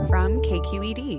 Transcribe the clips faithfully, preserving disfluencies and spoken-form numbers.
from K Q E D.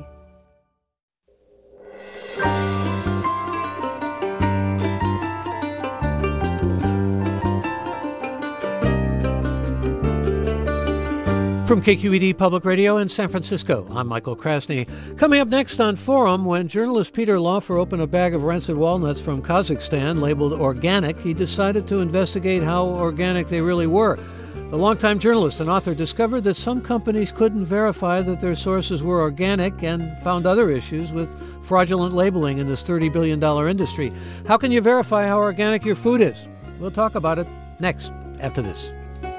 From K Q E D Public Radio in San Francisco, I'm Michael Krasny. Coming up next on Forum, when journalist Peter Laufer opened a bag of rancid walnuts from Kazakhstan labeled organic, he decided to investigate how organic they really were. The longtime journalist and author discovered that some companies couldn't verify that their sources were organic and found other issues with fraudulent labeling in this thirty billion dollars industry. How can you verify how organic your food is? We'll talk about it next, after this.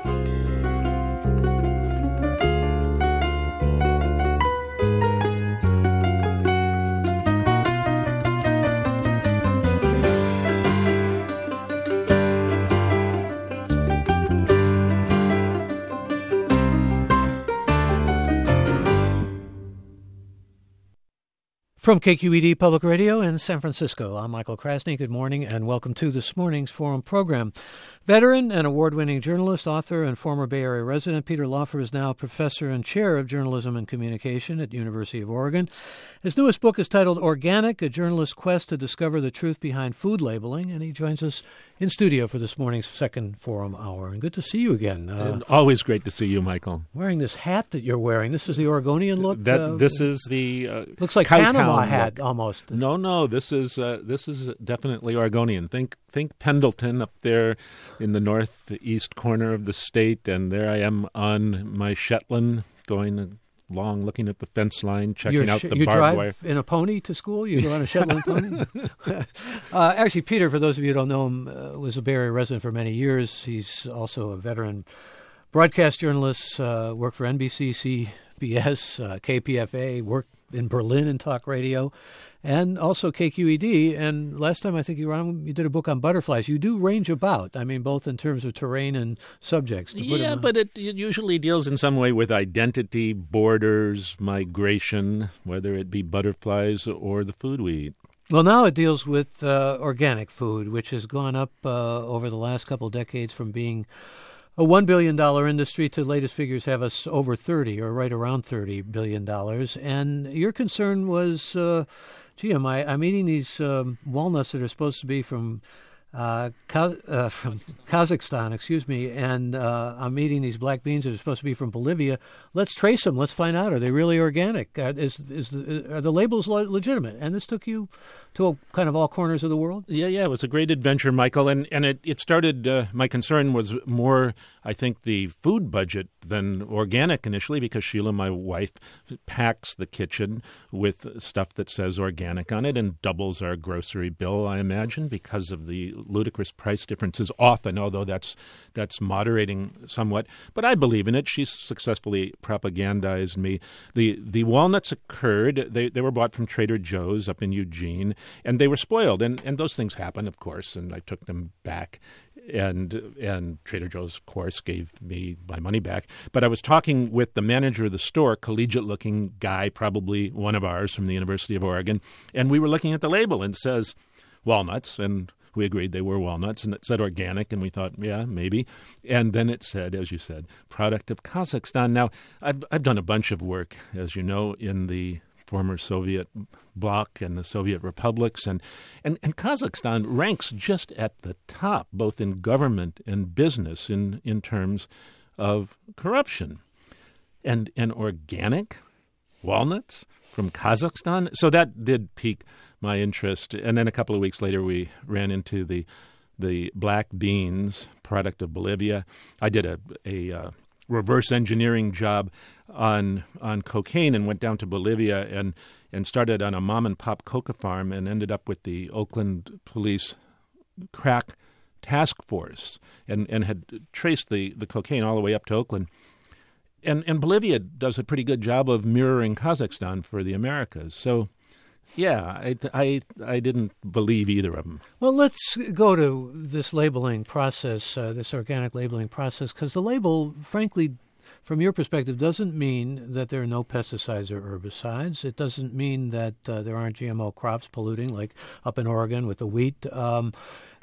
From K Q E D Public Radio in San Francisco, I'm Michael Krasny. Good morning and welcome to this morning's Forum program. Veteran and award-winning journalist, author, and former Bay Area resident, Peter Laufer is now professor and chair of journalism and communication at University of Oregon. His newest book is titled Organic, A Journalist's Quest to Discover the Truth Behind Food Labeling, and he joins us in studio for this morning's second Forum Hour. And good to see you again. Uh, and always great to see you, Michael. Wearing this hat that you're wearing. This is the Oregonian look? That uh, This is the uh, looks like Panama hat, look. Almost. No, no, this is uh, this is definitely Oregonian. Think think Pendleton up there in the northeast corner of the state, and there I am on my Shetland going along, looking at the fence line, checking You're out sh- the you barbed drive wire. In a pony to school? You go on a Shetland pony? uh, actually, Peter, for those of you who don't know him, uh, was a Bay Area resident for many years. He's also a veteran broadcast journalist, uh, worked for N B C, C B S, uh, K P F A, worked in Berlin in talk radio, and also K Q E D. And last time I think you were on, you did a book on butterflies. You do range about, I mean, both in terms of terrain and subjects. To yeah, but it, it usually deals in some way with identity, borders, migration, whether it be butterflies or the food we eat. Well, now it deals with uh, organic food, which has gone up uh, over the last couple of decades from being a one billion dollars industry to latest figures have us over thirty or right around thirty billion dollars. And your concern was, uh, gee, am I, I'm eating these um, walnuts that are supposed to be from uh, Ka- uh, from Kazakhstan, excuse me, and uh, I'm eating these black beans that are supposed to be from Bolivia. Let's trace them. Let's find out. Are they really organic? Uh, is, is the, are the labels le- legitimate? And this took you to a, kind of all corners of the world? Yeah, yeah, it was a great adventure, Michael. And, and it, it started, uh, my concern was more, I think, the food budget than organic initially, because Sheila, my wife, packs the kitchen with stuff that says organic on it and doubles our grocery bill, I imagine, because of the ludicrous price differences often, although that's that's moderating somewhat. But I believe in it. She's successfully propagandized me. The the walnuts occurred. They they were bought from Trader Joe's up in Eugene, and they were spoiled. And, and those things happen, of course, and I took them back. And and Trader Joe's, of course, gave me my money back. But I was talking with the manager of the store, collegiate-looking guy, probably one of ours from the University of Oregon, and we were looking at the label and it says walnuts, and we agreed they were walnuts, and it said organic, and we thought, yeah, maybe. And then it said, as you said, product of Kazakhstan. Now, I've, I've done a bunch of work, as you know, in the former Soviet bloc and the Soviet republics, and, and, and Kazakhstan ranks just at the top, both in government and business, in, in terms of corruption. And, and organic walnuts from Kazakhstan? So that did pique my interest. And then a couple of weeks later, we ran into the the black beans, product of Bolivia. I did a, a uh, reverse engineering job on on cocaine and went down to Bolivia and, and started on a mom-and-pop coca farm and ended up with the Oakland Police crack task force and, and had traced the, the cocaine all the way up to Oakland. And, and Bolivia does a pretty good job of mirroring Kazakhstan for the Americas. So, yeah, I, I, I didn't believe either of them. Well, let's go to this labeling process, uh, this organic labeling process, because the label, frankly, from your perspective, doesn't mean that there are no pesticides or herbicides. It doesn't mean that uh, there aren't G M O crops polluting, like up in Oregon with the wheat. Um,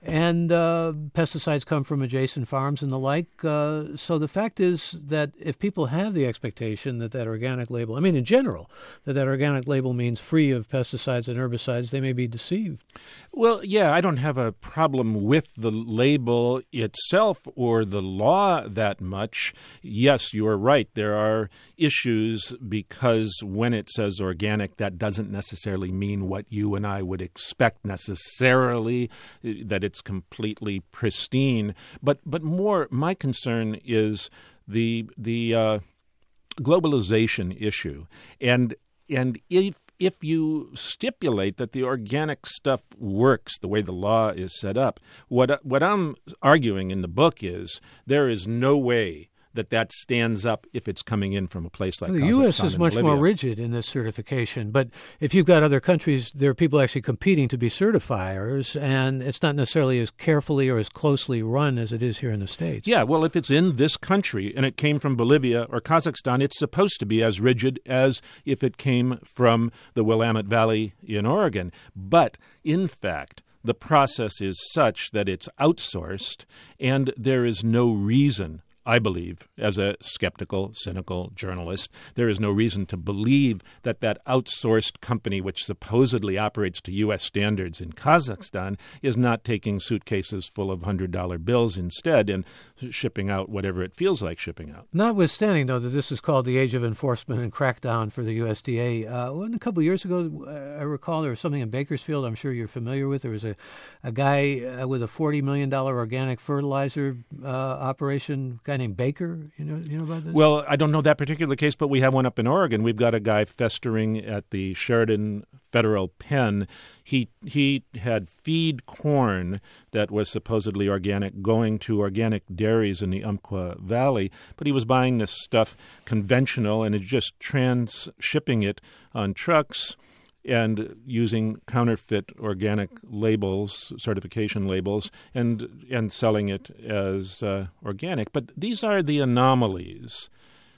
And uh, pesticides come from adjacent farms and the like. Uh, so the fact is that if people have the expectation that that organic label, I mean, in general, that that organic label means free of pesticides and herbicides, they may be deceived. Well, yeah, I don't have a problem with the label itself or the law that much. Yes, you're right. There are issues because when it says organic, that doesn't necessarily mean what you and I would expect necessarily, that it's completely pristine. But but more, my concern is the the uh, globalization issue, and and if if you stipulate that the organic stuff works the way the law is set up, what what I'm arguing in the book is there is no way that that stands up if it's coming in from a place like well, Kazakhstan. The U S is and much Bolivia. more rigid in this certification, but if you've got other countries, there are people actually competing to be certifiers, and it's not necessarily as carefully or as closely run as it is here in the States. Yeah, well, if it's in this country and it came from Bolivia or Kazakhstan, it's supposed to be as rigid as if it came from the Willamette Valley in Oregon. But, in fact, the process is such that it's outsourced, and there is no reason, I believe, as a skeptical, cynical journalist, there is no reason to believe that that outsourced company, which supposedly operates to U S standards in Kazakhstan, is not taking suitcases full of one hundred dollar bills instead and shipping out whatever it feels like shipping out. Notwithstanding, though, that this is called the age of enforcement and crackdown for the U S D A, uh, well, a couple of years ago, uh, I recall there was something in Bakersfield I'm sure you're familiar with. There was a, a guy uh, with a forty million dollars organic fertilizer uh, operation, a guy named Baker. You know, you know about this? Well, I don't know that particular case, but we have one up in Oregon. We've got a guy festering at the Sheridan Federal Pen. He he had feed corn that was supposedly organic going to organic dairies in the Umpqua Valley, but he was buying this stuff conventional and just trans-shipping it on trucks and using counterfeit organic labels, certification labels, and and selling it as uh, organic. But these are the anomalies,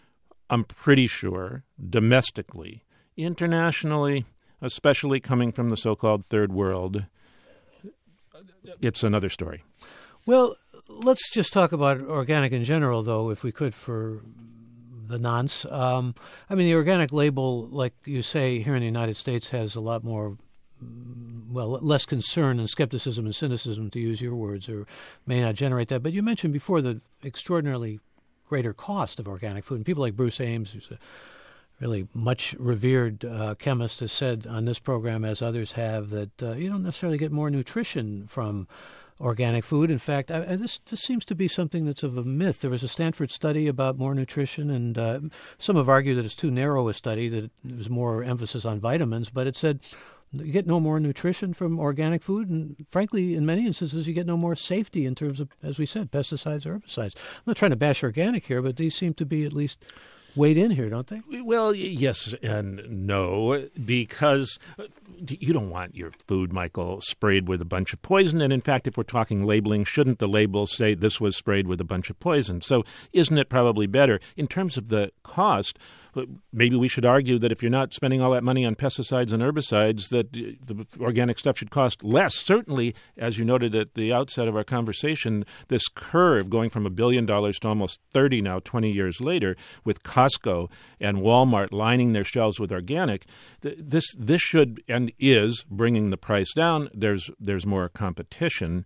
I'm pretty sure, domestically. Internationally, especially coming from the so-called third world, it's another story. Well, let's just talk about organic in general, though, if we could, for the nonce. Um, I mean, the organic label, like you say, here in the United States has a lot more, well, less concern and skepticism and cynicism, to use your words, or may not generate that. But you mentioned before the extraordinarily greater cost of organic food. And people like Bruce Ames, who's a really much revered uh, chemist, has said on this program, as others have, that uh, you don't necessarily get more nutrition from organic food. In fact, I, I, this, this seems to be something that's of a myth. There was a Stanford study about more nutrition, and uh, some have argued that it's too narrow a study, that there's more emphasis on vitamins, but it said you get no more nutrition from organic food, and frankly, in many instances, you get no more safety in terms of, as we said, pesticides or herbicides. I'm not trying to bash organic here, but these seem to be at least weighed in here, don't they? Well, yes and no, because you don't want your food, Michael, sprayed with a bunch of poison. And in fact, if we're talking labeling, shouldn't the label say this was sprayed with a bunch of poison? So isn't it probably better? In terms of the cost, maybe we should argue that if you're not spending all that money on pesticides and herbicides, that the organic stuff should cost less. Certainly, as you noted at the outset of our conversation, this curve going from a billion dollars to almost thirty now, twenty years later, with Costco and Walmart lining their shelves with organic, this this should and is bringing the price down. There's there's more competition,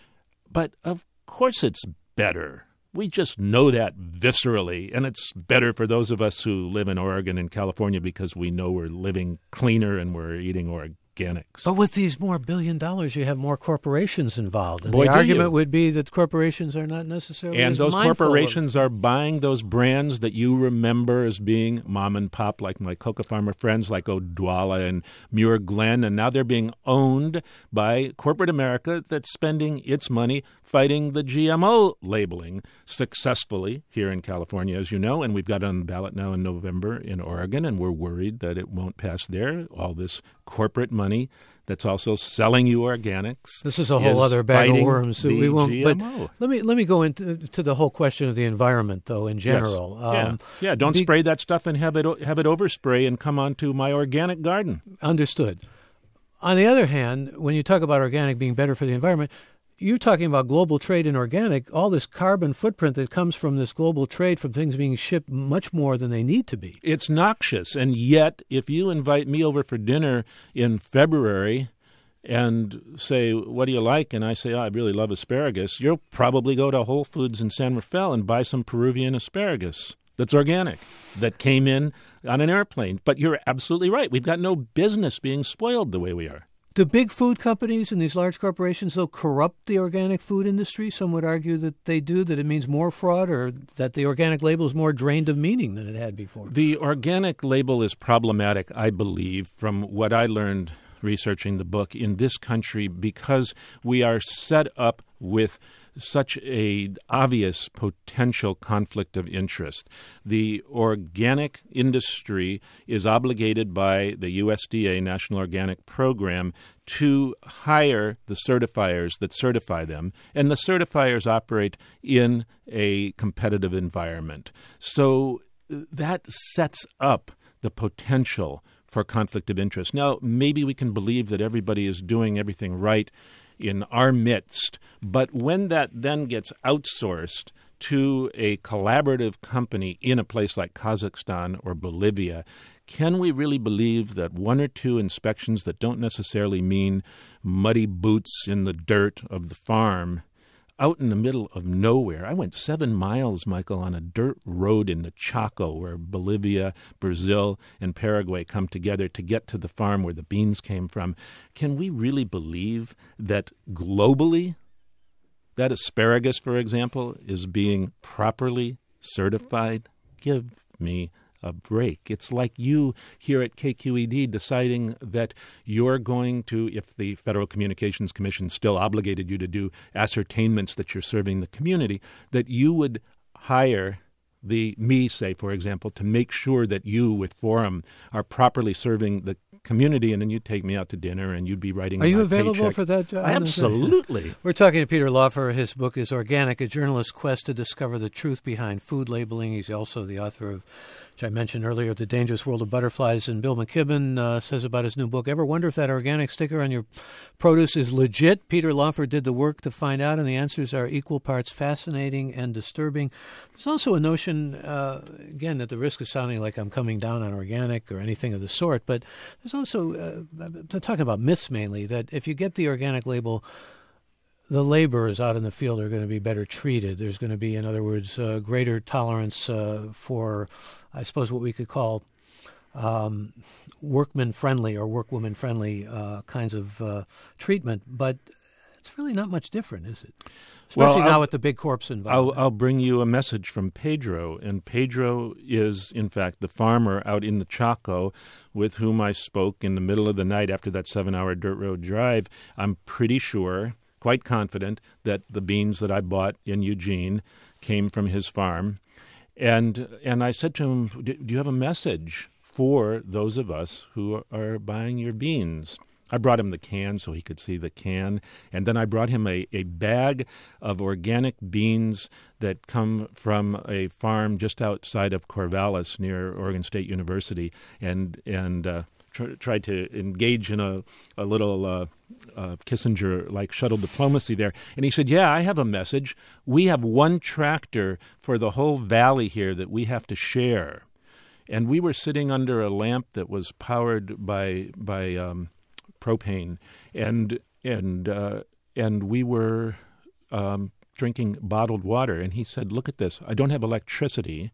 but of course it's better. We just know that viscerally, and it's better for those of us who live in Oregon and California because we know we're living cleaner and we're eating organics. But with these more billion dollars, you have more corporations involved. And Boy, the do argument you. would be that corporations are not necessarily And as those mindful corporations of- are buying those brands that you remember as being mom and pop, like my cocoa farmer friends like Odwalla and Muir Glen, and now they're being owned by corporate America that's spending its money fighting the G M O labeling successfully here in California, as you know, and we've got it on the ballot now in November in Oregon, and we're worried that it won't pass there. All this corporate money that's also selling you organics. This is a whole is other bag of fighting worms. So the we won't. G M But O. let me let me go into to the whole question of the environment, though, in general. Yes. Yeah. Um, yeah, don't be- spray that stuff and have it have it overspray and come onto my organic garden. Understood. On the other hand, when you talk about organic being better for the environment, you're talking about global trade in organic, all this carbon footprint that comes from this global trade, from things being shipped much more than they need to be. It's noxious. And yet, if you invite me over for dinner in February and say, what do you like? And I say, oh, I really love asparagus. You'll probably go to Whole Foods in San Rafael and buy some Peruvian asparagus that's organic, that came in on an airplane. But you're absolutely right. We've got no business being spoiled the way we are. Do big food companies and these large corporations, though, corrupt the organic food industry? Some would argue that they do, that it means more fraud, or that the organic label is more drained of meaning than it had before. The organic label is problematic, I believe, from what I learned researching the book in this country, because we are set up with such a obvious potential conflict of interest. The organic industry is obligated by the U S D A National Organic Program to hire the certifiers that certify them, and the certifiers operate in a competitive environment. So that sets up the potential for conflict of interest. Now, maybe we can believe that everybody is doing everything right in our midst, but when that then gets outsourced to a collaborative company in a place like Kazakhstan or Bolivia, can we really believe that one or two inspections that don't necessarily mean muddy boots in the dirt of the farm out in the middle of nowhere? I went seven miles, Michael, on a dirt road in the Chaco, where Bolivia, Brazil, and Paraguay come together to get to the farm where the beans came from. Can we really believe that globally, that asparagus, for example, is being properly certified? Give me a break. It's like you here at K Q E D deciding that you're going to, if the Federal Communications Commission still obligated you to do ascertainments that you're serving the community, that you would hire the me, say, for example, to make sure that you with Forum are properly serving the community, and then you'd take me out to dinner and you'd be writing Are you my available paycheck. for that? Uh, Absolutely. We're talking to Peter Laufer. His book is Organic, A Journalist's Quest to Discover the Truth Behind Food Labeling. He's also the author of, which I mentioned earlier, The Dangerous World of Butterflies. And Bill McKibben uh, says about his new book, ever wonder if that organic sticker on your produce is legit? Peter Laufer did the work to find out, and the answers are equal parts fascinating and disturbing. There's also a notion, uh, again, at the risk of sounding like I'm coming down on organic or anything of the sort, but there's also, uh, I'm talking about myths mainly, that if you get the organic label, the laborers out in the field are going to be better treated. There's going to be, in other words, uh, greater tolerance uh, for, I suppose, what we could call um, workman-friendly or workwoman-friendly uh, kinds of uh, treatment. But it's really not much different, is it? Especially well, now I'll, with the big corpse involved. I'll, I'll bring you a message from Pedro. And Pedro is, in fact, the farmer out in the Chaco with whom I spoke in the middle of the night after that seven-hour dirt road drive. I'm pretty sure, quite confident, that the beans that I bought in Eugene came from his farm. And and I said to him, do you have a message for those of us who are buying your beans? I brought him the can so he could see the can, and then I brought him a, a bag of organic beans that come from a farm just outside of Corvallis near Oregon State University, and and uh, tr- tried to engage in a, a little uh, uh, Kissinger-like shuttle diplomacy there. And he said, yeah, I have a message. We have one tractor for the whole valley here that we have to share. And we were sitting under a lamp that was powered by by um, propane, and and uh, and we were um, drinking bottled water. And he said, "Look at this! I don't have electricity,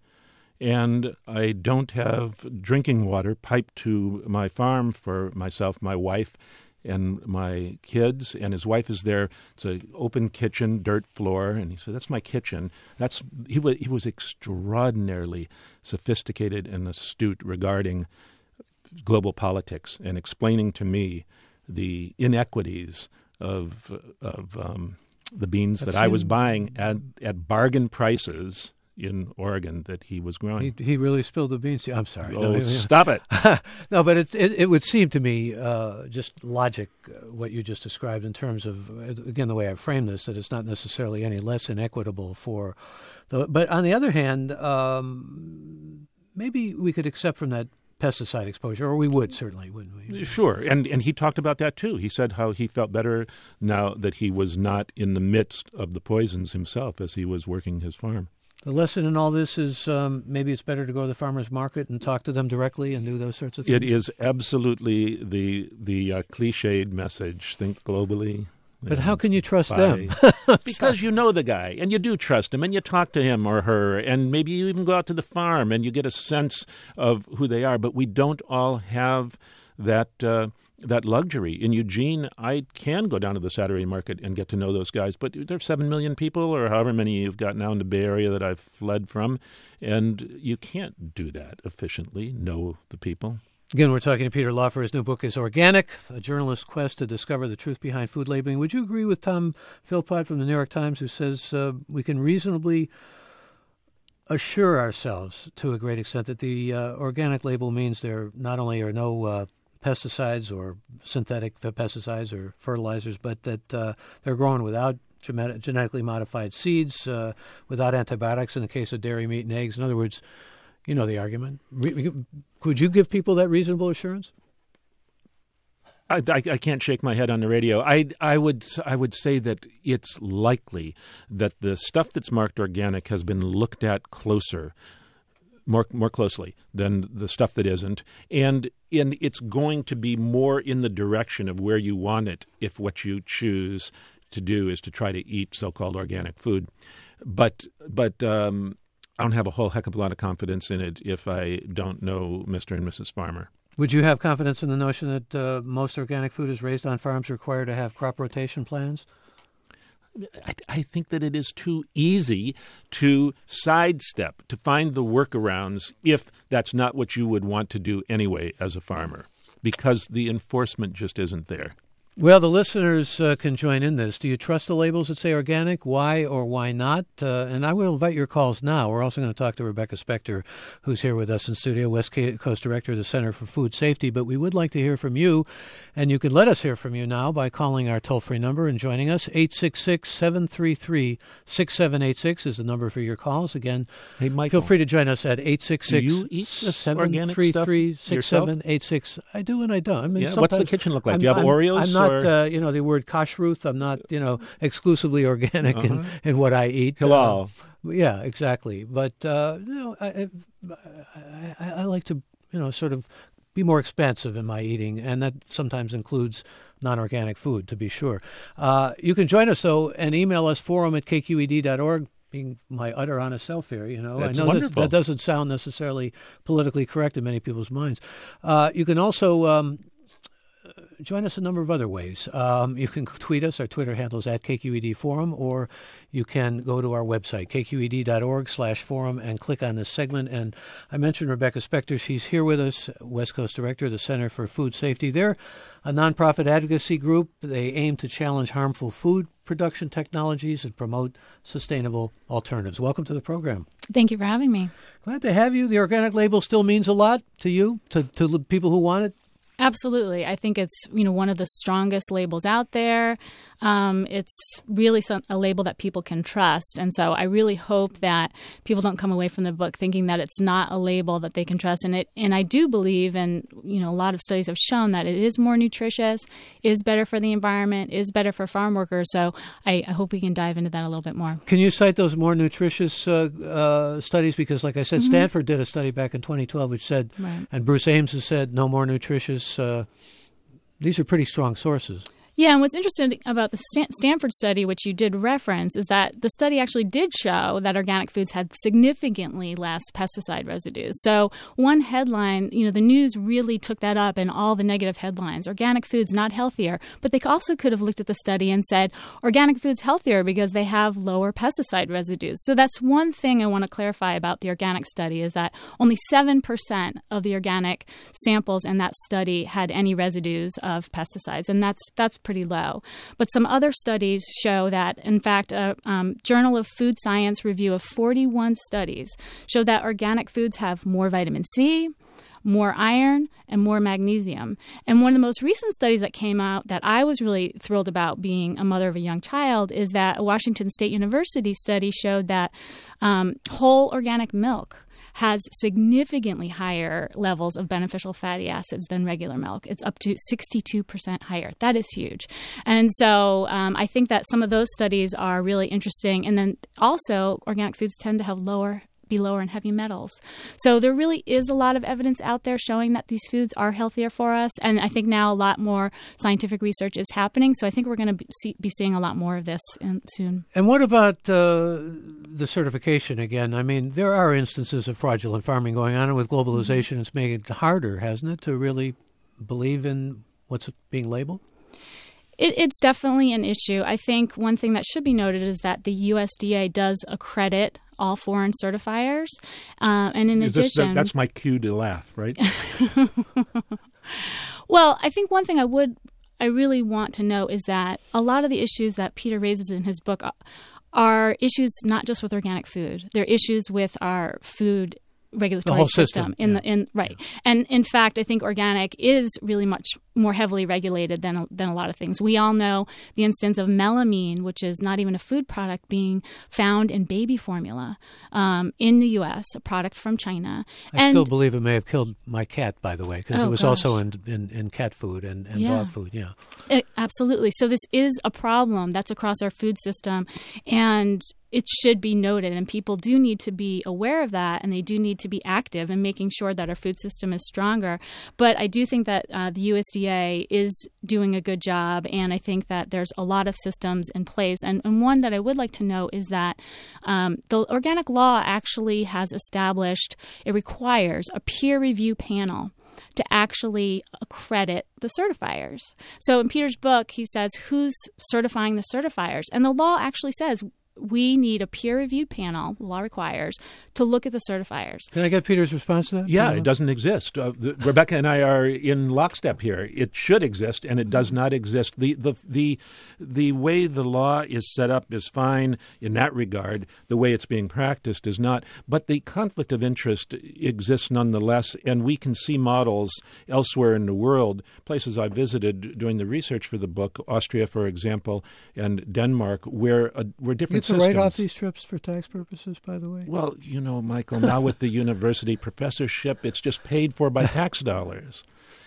and I don't have drinking water piped to my farm for myself, my wife, and my kids." And his wife is there. It's an open kitchen, dirt floor, and he said, "That's my kitchen." That's he was he was extraordinarily sophisticated and astute regarding global politics and explaining to me the inequities of of um, the beans That's that I was buying at at bargain prices in Oregon that he was growing. He, he really spilled the beans. I'm sorry. Oh, no, stop it. No, but it, it it would seem to me, uh, just logic, uh, what you just described in terms of, again, the way I frame this, that it's not necessarily any less inequitable for the, but on the other hand, um, maybe we could accept from that pesticide exposure, or we would certainly, wouldn't we? Sure, and and he talked about that too. He said how he felt better now that he was not in the midst of the poisons himself as he was working his farm. The lesson in all this is um, maybe it's better to go to the farmer's market and talk to them directly and do those sorts of things. It is absolutely the the uh, cliched message, think globally. But how can you trust buy. them? Because you know the guy, and you do trust him, and you talk to him or her, and maybe you even go out to the farm, and you get a sense of who they are. But we don't all have that uh, that luxury. In Eugene, I can go down to the Saturday market and get to know those guys, but there's seven million people, or however many you've got now in the Bay Area that I've fled from, and you can't do that efficiently, know the people. Again, we're talking to Peter Lawfer. His new book is Organic, A Journalist's Quest to Discover the Truth Behind Food Labeling. Would you agree with Tom Philpott from the New York Times, who says uh, we can reasonably assure ourselves to a great extent that the uh, organic label means there not only are no uh, pesticides or synthetic pesticides or fertilizers, but that uh, they're grown without genetically modified seeds, uh, without antibiotics in the case of dairy, meat, and eggs. In other words, you know the argument. Could you give people that reasonable assurance? I, I, I can't shake my head on the radio. I, I would I would say that it's likely that the stuff that's marked organic has been looked at closer, more more closely than the stuff that isn't, and and it's going to be more in the direction of where you want it if what you choose to do is to try to eat so-called organic food. But but. Um, I don't have a whole heck of a lot of confidence in it if I don't know Mister and Missus Farmer. Would you have confidence in the notion that uh, most organic food is raised on farms required to have crop rotation plans? I, I think that it is too easy to sidestep, to find the workarounds if that's not what you would want to do anyway as a farmer, because the enforcement just isn't there. Well, the listeners uh, can join in this. Do you trust the labels that say organic? Why or why not? Uh, and I will invite your calls now. We're also going to talk to Rebecca Spector, who's here with us in studio, West Coast Director of the Center for Food Safety. But we would like to hear from you, and you can let us hear from you now by calling our toll-free number and joining us. eight six six, seven three three, six seven eight six is the number for your calls. Again, hey, Michael, feel free to join us at eight six six, seven three three, six seven eight six. I do and I don't. I mean, yeah, what's the kitchen look like? I'm, do you have I'm, Oreos? I'm not, or? Uh, you know, the word kashrut. I'm not, you know, exclusively organic uh-huh. in, in what I eat. Halal. Uh, yeah, exactly. But, uh, you know, I, I, I like to, you know, sort of be more expansive in my eating, and that sometimes includes non-organic food, to be sure. Uh, you can join us, though, and email us, forum at k q e d dot org. Being my utter honest self here, you know. That's I know wonderful. that, that doesn't sound necessarily politically correct in many people's minds. Uh, you can also um, join us a number of other ways. Um, you can tweet us. Our Twitter handle is at K Q E D Forum, or you can go to our website, k q e d dot org slash forum, and click on this segment. And I mentioned Rebecca Spector. She's here with us, West Coast Director of the Center for Food Safety. They're a nonprofit advocacy group. They aim to challenge harmful food production technologies and promote sustainable alternatives. Welcome to the program. Thank you for having me. Glad to have you. The organic label still means a lot to you, to, to the people who want it? Absolutely. I think it's, you know, one of the strongest labels out there. Um, it's really some, a label that people can trust. And so I really hope that people don't come away from the book thinking that it's not a label that they can trust. And it, and I do believe, and, you know, a lot of studies have shown that it is more nutritious, is better for the environment, is better for farm workers. So I, I hope we can dive into that a little bit more. Can you cite those more nutritious uh, uh, studies? Because, like I said, mm-hmm. Stanford did a study back in twenty twelve which said, right. and Bruce Ames has said, no more nutritious. Uh, these are pretty strong sources. Yeah, and what's interesting about the Stanford study, which you did reference, is that the study actually did show that organic foods had significantly less pesticide residues. So one headline, you know, the news really took that up in all the negative headlines. Organic foods not healthier, but they also could have looked at the study and said organic foods healthier because they have lower pesticide residues. So that's one thing I want to clarify about the organic study is that only seven percent of the organic samples in that study had any residues of pesticides, and that's that's pretty low. But some other studies show that, in fact, a um, Journal of Food Science review of forty-one studies show that organic foods have more vitamin C, more iron, and more magnesium. And one of the most recent studies that came out that I was really thrilled about, being a mother of a young child, is that a Washington State University study showed that um, whole organic milk has significantly higher levels of beneficial fatty acids than regular milk. It's up to sixty-two percent higher. That is huge. And so um, I think that some of those studies are really interesting. And then also organic foods tend to have lower be lower in heavy metals. So there really is a lot of evidence out there showing that these foods are healthier for us. And I think now a lot more scientific research is happening. So I think we're going to be, see, be seeing a lot more of this in, soon. And what about uh, the certification again? I mean, there are instances of fraudulent farming going on, and with globalization, mm-hmm. it's making it harder, hasn't it, to really believe in what's being labeled? It, it's definitely an issue. I think one thing that should be noted is that the U S D A does accredit all foreign certifiers. Uh, and in is addition... This, that's my cue to laugh, right? Well, I think one thing I would, I really want to know is that a lot of the issues that Peter raises in his book are issues not just with organic food. They're issues with our food regulatory the whole system, system. in yeah. the in right. Yeah. And in fact, I think organic is really much more heavily regulated than than a lot of things. We all know the instance of melamine, which is not even a food product, being found in baby formula um, in the U S, a product from China. I and, still believe it may have killed my cat, by the way, because oh, it was gosh. also in, in, in cat food and, and yeah. dog food. Yeah, it, absolutely. So this is a problem that's across our food system, and it should be noted, and people do need to be aware of that, and they do need to be active in making sure that our food system is stronger. But I do think that uh, the U S D A is doing a good job, and I think that there's a lot of systems in place. And, and one that I would like to note is that um, the organic law actually has established, it requires a peer review panel to actually accredit the certifiers. So in Peter's book, he says, who's certifying the certifiers? And the law actually says we need a peer-reviewed panel, the law requires, to look at the certifiers. Can I get Peter's response to that? Yeah, it doesn't exist. Uh, the, Rebecca and I are in lockstep here. It should exist, and it does not exist. The, the, the, the way the law is set up is fine in that regard. The way it's being practiced is not. But the conflict of interest exists nonetheless, and we can see models elsewhere in the world, places I visited doing the research for the book, Austria, for example, and Denmark, where, uh, where different You get to systems. write off these trips for tax purposes, by the way? Well, you know, Michael, now with the university professorship, it's just paid for by tax dollars.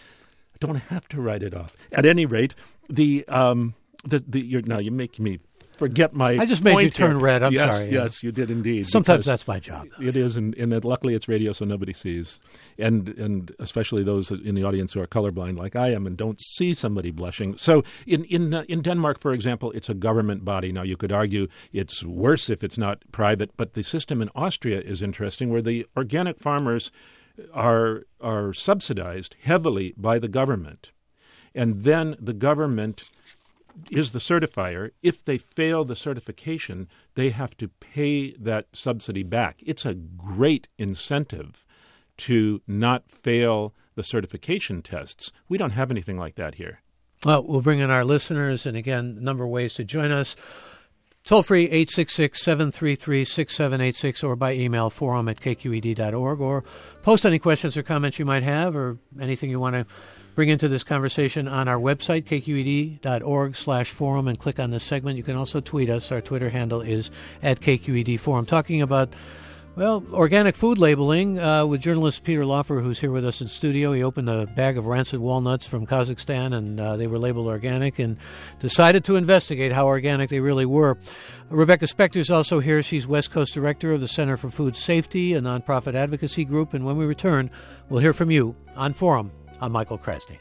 I don't have to write it off. At any rate, the um, the the you're, now you're making me forget my. I just made you turn here. red. I'm yes, sorry. Yes, you did indeed. Sometimes that's my job, though. It is, and, and luckily it's radio, so nobody sees, and and especially those in the audience who are colorblind, like I am, and don't see somebody blushing. So in in uh, in Denmark, for example, it's a government body. Now you could argue it's worse if it's not private, but the system in Austria is interesting, where the organic farmers are are subsidized heavily by the government, and then the government is the certifier. If they fail the certification, they have to pay that subsidy back. It's a great incentive to not fail the certification tests. We don't have anything like that here. Well, we'll bring in our listeners, and again, a number of ways to join us. Toll free, eight six six, seven three three, six seven eight six, or by email, forum at k q e d dot org, or post any questions or comments you might have, or anything you want to bring into this conversation on our website, k q e d dot org slash forum, and click on this segment. You can also tweet us. Our Twitter handle is at K Q E D Forum. Talking about, well, organic food labeling uh, with journalist Peter Laufer, who's here with us in studio. He opened a bag of rancid walnuts from Kazakhstan, and uh, they were labeled organic, and decided to investigate how organic they really were. Rebecca Spector's also here. She's West Coast Director of the Center for Food Safety, a nonprofit advocacy group. And when we return, we'll hear from you on Forum. I'm Michael Krasny.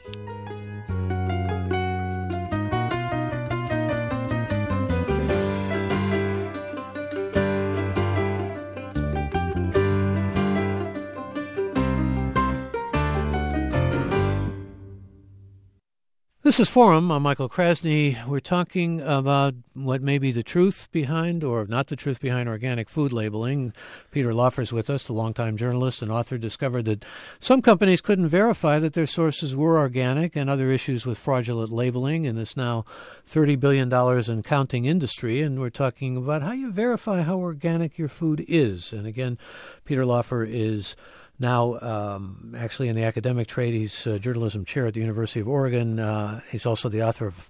This is Forum. I'm Michael Krasny. We're talking about what may be the truth behind, or not the truth behind, organic food labeling. Peter Laufer's with us, the longtime journalist and author, discovered that some companies couldn't verify that their sources were organic, and other issues with fraudulent labeling in this now thirty billion dollars and counting industry. And we're talking about how you verify how organic your food is. And again, Peter Laufer is now um, actually in the academic trade. He's a journalism chair at the University of Oregon. Uh, he's also the author of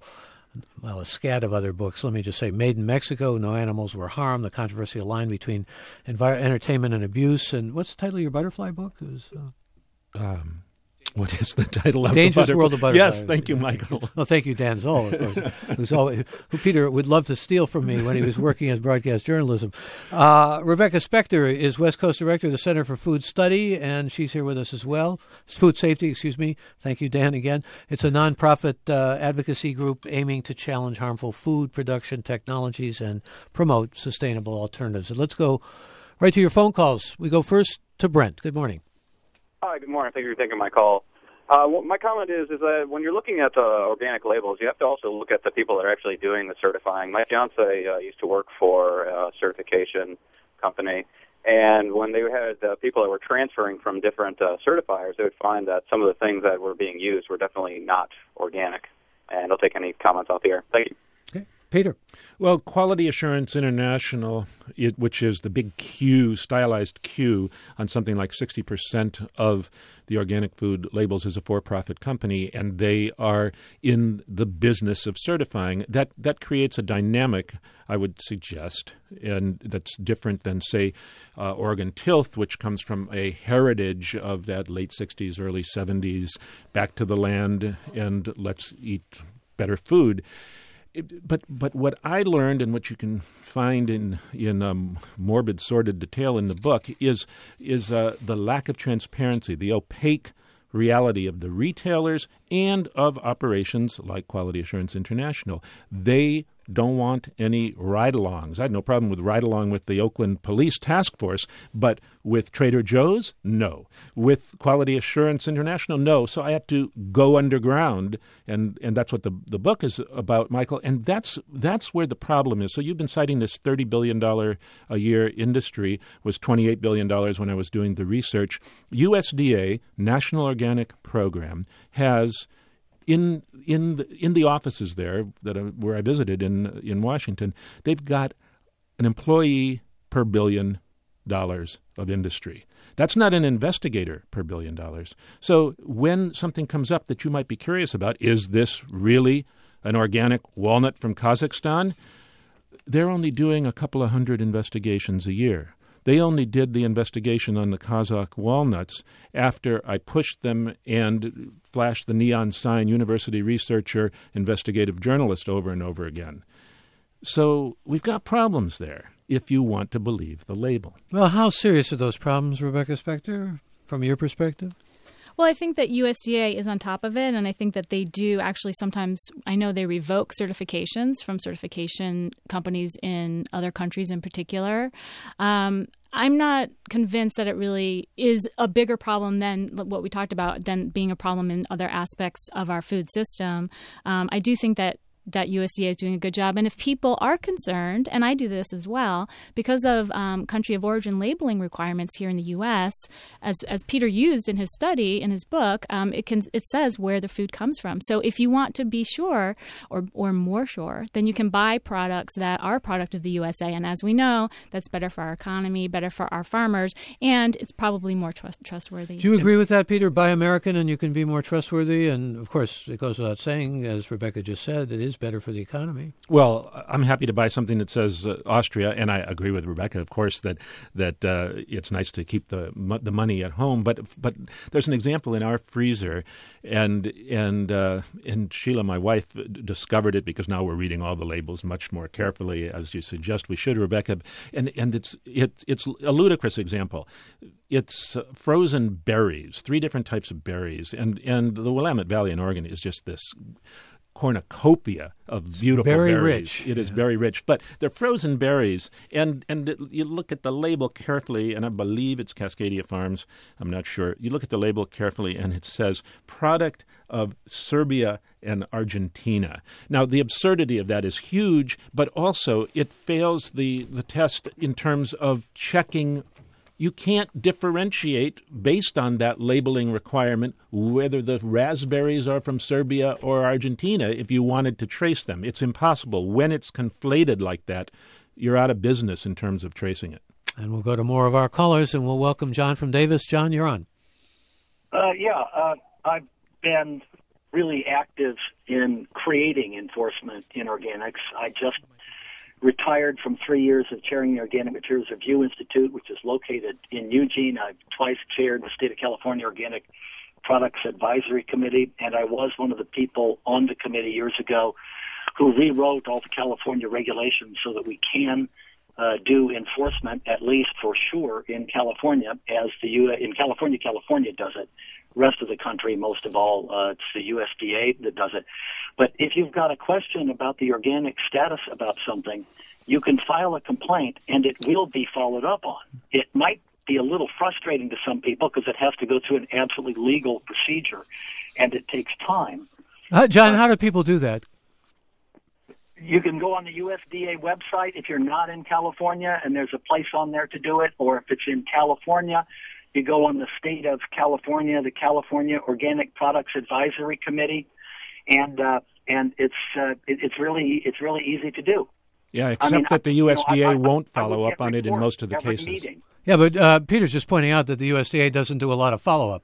well, a scad of other books. Let me just say, Made in Mexico, No Animals Were Harmed, the controversial line between envir- entertainment and abuse. And what's the title of your butterfly book? It was, uh... Um, what is the title of Dangerous the World of Butterflies? Yes, thank you, Michael. Well, thank you, Dan Zoll, of course, who's always, who Peter would love to steal from me when he was working as broadcast journalism. Uh, Rebecca Spector is West Coast Director of the Center for Food Study, and she's here with us as well. Food Safety, excuse me. Thank you, Dan, again. It's a nonprofit uh, advocacy group aiming to challenge harmful food production technologies and promote sustainable alternatives. And let's go right to your phone calls. We go first to Brent. Good morning. Hi, good morning. Thank you for taking my call. Uh, well, my comment is is that when you're looking at uh, organic labels, you have to also look at the people that are actually doing the certifying. My fiance uh, used to work for a certification company, and when they had uh, people that were transferring from different uh, certifiers, they would find that some of the things that were being used were definitely not organic. And I'll take any comments off the air. Thank you. Okay. Peter. Well, Quality Assurance International, it, which is the big Q, stylized Q, on something like sixty percent of the organic food labels, is a for-profit company, and they are in the business of certifying. That that creates a dynamic, I would suggest, and that's different than, say, uh, Oregon Tilth, which comes from a heritage of that late sixties, early seventies, back to the land, and let's eat better food. It, but but what I learned, and what you can find in in um, morbid, sordid detail in the book, is is uh, the lack of transparency, the opaque reality of the retailers and of operations like Quality Assurance International. They don't want any ride-alongs. I had no problem with ride-along with the Oakland Police Task Force, but with Trader Joe's, no. With Quality Assurance International, no. So I had to go underground, and, and that's what the, the book is about, Michael, and that's that's where the problem is. So you've been citing this thirty billion dollars a year industry, was twenty-eight billion dollars when I was doing the research. U S D A, National Organic Program, has in in the, in the offices there that I, where I visited in in Washington, they've got an employee per billion dollars of industry. That's not an investigator per billion dollars. So when something comes up that you might be curious about, is this really an organic walnut from Kazakhstan? They're only doing a couple of hundred investigations a year. They only did the investigation on the Kazakh walnuts after I pushed them and flashed the neon sign university researcher, investigative journalist over and over again. So we've got problems there, if you want to believe the label. Well, how serious are those problems, Rebecca Spector, from your perspective? Well, I think that U S D A is on top of it, and I think that they do actually sometimes, I know they revoke certifications from certification companies in other countries in particular. Um, I'm not convinced that it really is a bigger problem than what we talked about, than being a problem in other aspects of our food system. Um, I do think that that U S D A is doing a good job. And if people are concerned, and I do this as well, because of um, country of origin labeling requirements here in the U S, as as Peter used in his study, in his book, um, it can it says where the food comes from. So if you want to be sure, or or more sure, then you can buy products that are a product of the U S A. And as we know, that's better for our economy, better for our farmers, and it's probably more trust, trustworthy. Do you agree with that, Peter? Buy American and you can be more trustworthy. And, of course, it goes without saying, as Rebecca just said, it is better for the economy. Well, I'm happy to buy something that says uh, Austria, and I agree with Rebecca, of course, that that uh, it's nice to keep the the money at home. But but there's an example in our freezer, and and uh, and Sheila, my wife, discovered it because now we're reading all the labels much more carefully, as you suggest we should, Rebecca. And and it's it, it's a ludicrous example. It's uh, frozen berries, three different types of berries, and and the Willamette Valley in Oregon is just this cornucopia of beautiful very berries. Rich. It is yeah. very rich. But they're frozen berries, and and it, you look at the label carefully, and I believe it's Cascadia Farms. I'm not sure. You look at the label carefully, and it says product of Serbia and Argentina. Now, the absurdity of that is huge, but also it fails the, the test in terms of checking. You can't differentiate based on that labeling requirement whether the raspberries are from Serbia or Argentina if you wanted to trace them. It's impossible. When it's conflated like that, you're out of business in terms of tracing it. And we'll go to more of our callers, and we'll welcome John from Davis. John, you're on. Uh, yeah, uh, I've been really active in creating enforcement in organics. I just retired from three years of chairing the Organic Materials Review Institute, which is located in Eugene. I've twice chaired the State of California Organic Products Advisory Committee, and I was one of the people on the committee years ago who rewrote all the California regulations so that we can uh, do enforcement, at least for sure, in California, as the U- in California, California does it. Rest of the country, most of all, uh, it's the U S D A that does it. But if you've got a question about the organic status about something, you can file a complaint, and it will be followed up on. It might be a little frustrating to some people because it has to go through an absolutely legal procedure, and it takes time. Uh, John, how do people do that? You can go on the U S D A website if you're not in California, and there's a place on there to do it, or if it's in California, you go on the State of California, the California Organic Products Advisory Committee, and uh, and it's uh, it, it's really it's really easy to do. Yeah, except I mean, that the U S D A you know, I, won't I, I follow up on it in most of the cases. Meeting. Yeah, but uh, Peter's just pointing out that the U S D A doesn't do a lot of follow-up.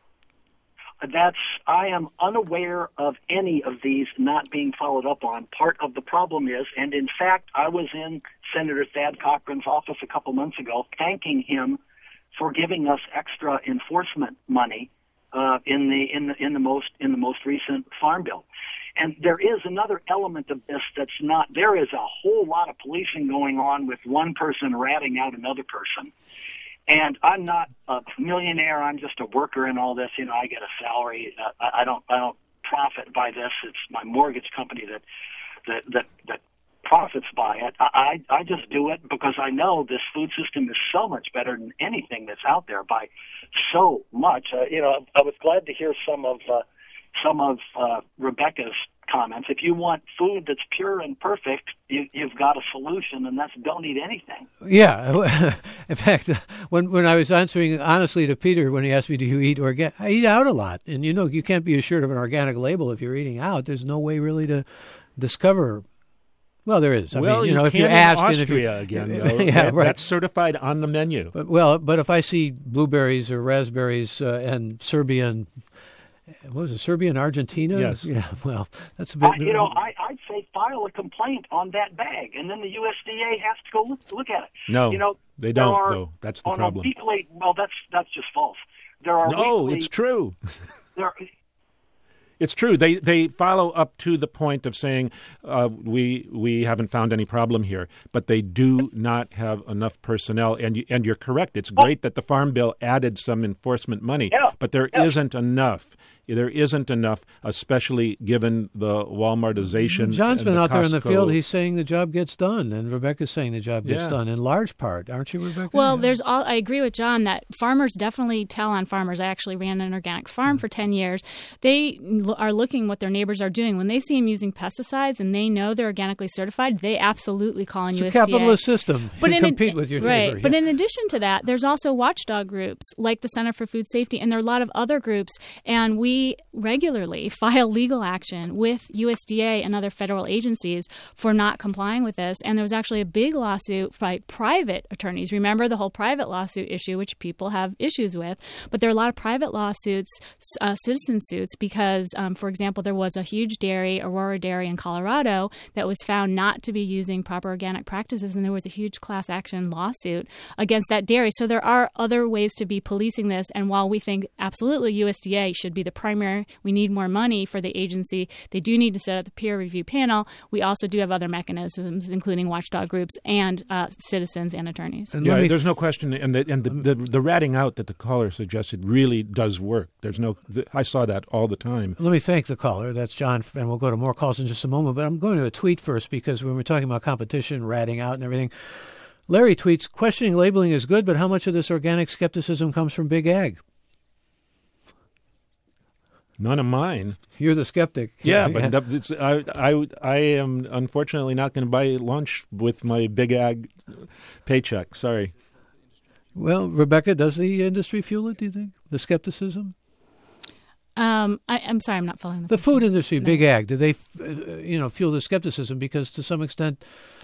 That's I am unaware of any of these not being followed up on. Part of the problem is, and in fact, I was in Senator Thad Cochran's office a couple months ago, thanking him for giving us extra enforcement money uh, in the in the in the most in the most recent Farm Bill. And there is another element of this that's not. There is a whole lot of policing going on with one person ratting out another person. And I'm not a millionaire. I'm just a worker in all this. You know, I get a salary. Uh, I, I don't. I don't profit by this. It's my mortgage company that that that, that profits by it. I, I just do it because I know this food system is so much better than anything that's out there by so much. Uh, you know, I was glad to hear some of uh, some of uh, Rebecca's comments. If you want food that's pure and perfect, you, you've got a solution, and that's don't eat anything. Yeah. In fact, when when I was answering honestly to Peter when he asked me, do you eat organic? I eat out a lot. And, you know, you can't be assured of an organic label if you're eating out. There's no way really to discover. Well, there is. I well, mean, you you know, if can you ask, in and if you, Austria again, though, yeah, that, right. That's certified on the menu. But, well, but if I see blueberries or raspberries uh, and Serbian, what was it, Serbia and Argentina? Yes. Yeah. Well, that's a bit. I, you know, I, I'd say file a complaint on that bag, and then the U S D A has to go look, look at it. No, you know, they don't. Are, though that's the on problem. A weekly, well, that's that's just false. There are no, weekly, it's true. There, It's true. They they follow up to the point of saying uh, we we haven't found any problem here, but they do not have enough personnel. And you, and you're correct. It's great that the Farm Bill added some enforcement money, yeah, but there yeah. isn't enough. There isn't enough, especially given the Walmartization. John's been the out there in the Costco. field. He's saying the job gets done, and Rebecca's saying the job gets Yeah. done in large part, aren't you, Rebecca? Well, yeah. there's all. I agree with John that farmers definitely tell on farmers. I actually ran an organic farm mm-hmm. for ten years. They l- are looking what their neighbors are doing. When they see them using pesticides and they know they're organically certified, they absolutely call on it's U S D A. It's a capitalist system. But you in compete ad- with your right. neighbor. But yeah. in addition to that, there's also watchdog groups like the Center for Food Safety, and there are a lot of other groups, and we regularly file legal action with U S D A and other federal agencies for not complying with this. And there was actually a big lawsuit by private attorneys. Remember the whole private lawsuit issue, which people have issues with. But there are a lot of private lawsuits, uh, citizen suits, because, um, for example, there was a huge dairy, Aurora Dairy in Colorado, that was found not to be using proper organic practices, and there was a huge class action lawsuit against that dairy. So there are other ways to be policing this. And while we think absolutely U S D A should be the primary, we need more money for the agency. They do need to set up the peer review panel. We also do have other mechanisms, including watchdog groups and uh, citizens and attorneys. And yeah, me, there's no question, and the and the, the the ratting out that the caller suggested really does work. There's no, I saw that all the time. Let me thank the caller. That's John, and we'll go to more calls in just a moment. But I'm going to a tweet first because when we're talking about competition, ratting out, and everything, Larry tweets: "Questioning labeling is good, but how much of this organic skepticism comes from big ag?" None of mine. You're the skeptic. Yeah, yeah. but it's, I, I, I am unfortunately not going to buy lunch with my big ag paycheck. Sorry. Well, Rebecca, does the industry fuel it, do you think? The skepticism? Um, I, I'm sorry, I'm not following the The question. food industry, No. big ag, do they, uh, you know, fuel the skepticism? Because to some extent,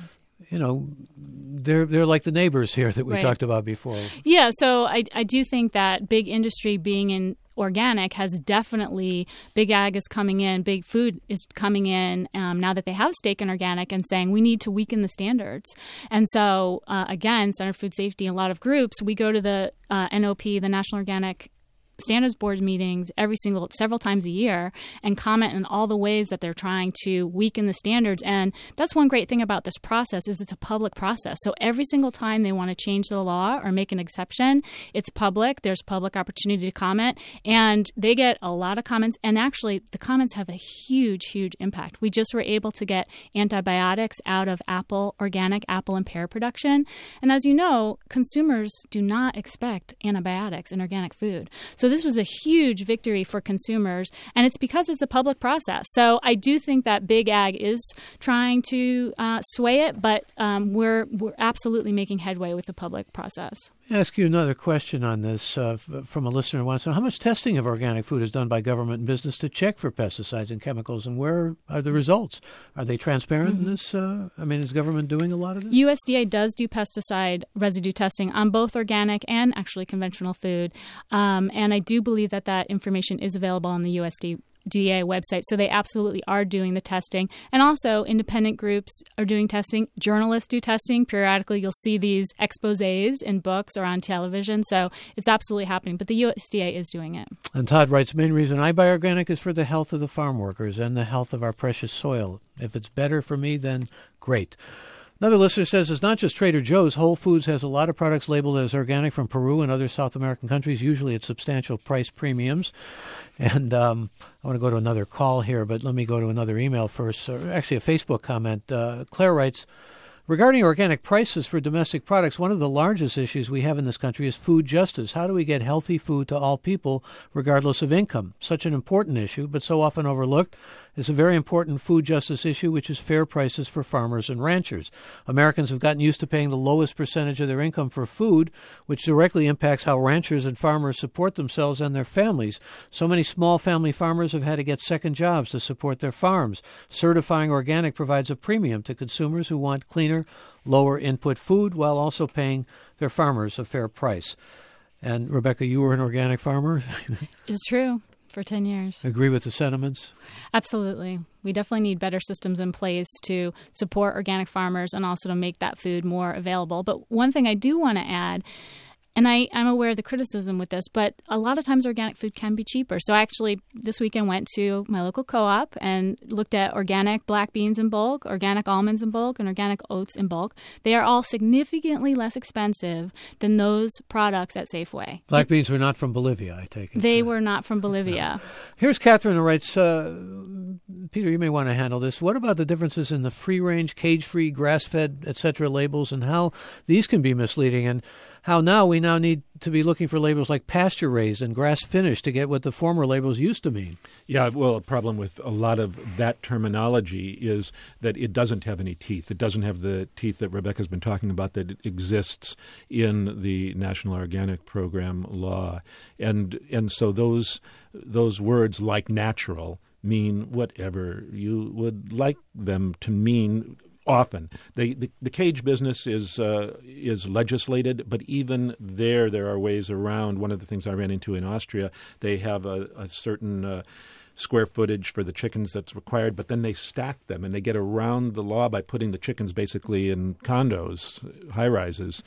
you know, they're they're like the neighbors here that we Right. talked about before. Yeah, so I, I do think that big industry being in organic has definitely, big ag is coming in, big food is coming in um, now that they have stake in organic and saying we need to weaken the standards. And so, uh, again, Center for Food Safety, a lot of groups, we go to the uh, N O P, the National Organic Standards Board meetings every single, several times a year and comment on all the ways that they're trying to weaken the standards. And that's one great thing about this process is it's a public process. So every single time they want to change the law or make an exception, it's public. There's public opportunity to comment. And they get a lot of comments. And actually, the comments have a huge, huge impact. We just were able to get antibiotics out of apple, organic apple and pear production. And as you know, consumers do not expect antibiotics in organic food. So this was a huge victory for consumers, and it's because it's a public process. So I do think that big ag is trying to uh, sway it, but um, we're we're absolutely making headway with the public process. Let me ask you another question on this uh, f- from a listener who wants to know how much testing of organic food is done by government and business to check for pesticides and chemicals, and where are the results? Are they transparent Mm-hmm. in this? Uh, I mean, is government doing a lot of this? U S D A does do pesticide residue testing on both organic and actually conventional food, um, and I do believe that that information is available on the U S D A website. So they absolutely are doing the testing. And also independent groups are doing testing. Journalists do testing. Periodically, you'll see these exposés in books or on television. So it's absolutely happening. But the U S D A is doing it. And Todd writes, main reason I buy organic is for the health of the farm workers and the health of our precious soil. If it's better for me, then great. Another listener says it's not just Trader Joe's. Whole Foods has a lot of products labeled as organic from Peru and other South American countries, usually at substantial price premiums. And um, I want to go to another call here, but let me go to another email first. Or actually, a Facebook comment. Uh, Claire writes, regarding organic prices for domestic products, one of the largest issues we have in this country is food justice. How do we get healthy food to all people, regardless of income? Such an important issue, but so often overlooked. It's a very important food justice issue, which is fair prices for farmers and ranchers. Americans have gotten used to paying the lowest percentage of their income for food, which directly impacts how ranchers and farmers support themselves and their families. So many small family farmers have had to get second jobs to support their farms. Certifying organic provides a premium to consumers who want cleaner, lower input food while also paying their farmers a fair price. And Rebecca, you were an organic farmer. It's true. For ten years. Agree with the sentiments? Absolutely. We definitely need better systems in place to support organic farmers and also to make that food more available. But one thing I do want to add, and I, I'm aware of the criticism with this, but a lot of times organic food can be cheaper. So I actually this weekend went to my local co-op and looked at organic black beans in bulk, organic almonds in bulk, and organic oats in bulk. They are all significantly less expensive than those products at Safeway. Black beans were not from Bolivia, I take it. They were not from Bolivia. No. Here's Catherine who writes, uh, Peter, you may want to handle this. What about the differences in the free-range, cage-free, grass-fed, et cetera labels and how these can be misleading, and how now we now need to be looking for labels like pasture-raised and grass-finished to get what the former labels used to mean? Yeah, well, a problem with a lot of that terminology is that it doesn't have any teeth. It doesn't have the teeth that Rebecca's been talking about that exists in the National Organic Program law. And and so those those words like natural mean whatever you would like them to mean. Often, the, the the cage business is uh, is legislated, but even there, there are ways around. One of the things I ran into in Austria, they have a, a certain uh, square footage for the chickens that's required, but then they stack them, and they get around the law by putting the chickens basically in condos, high rises.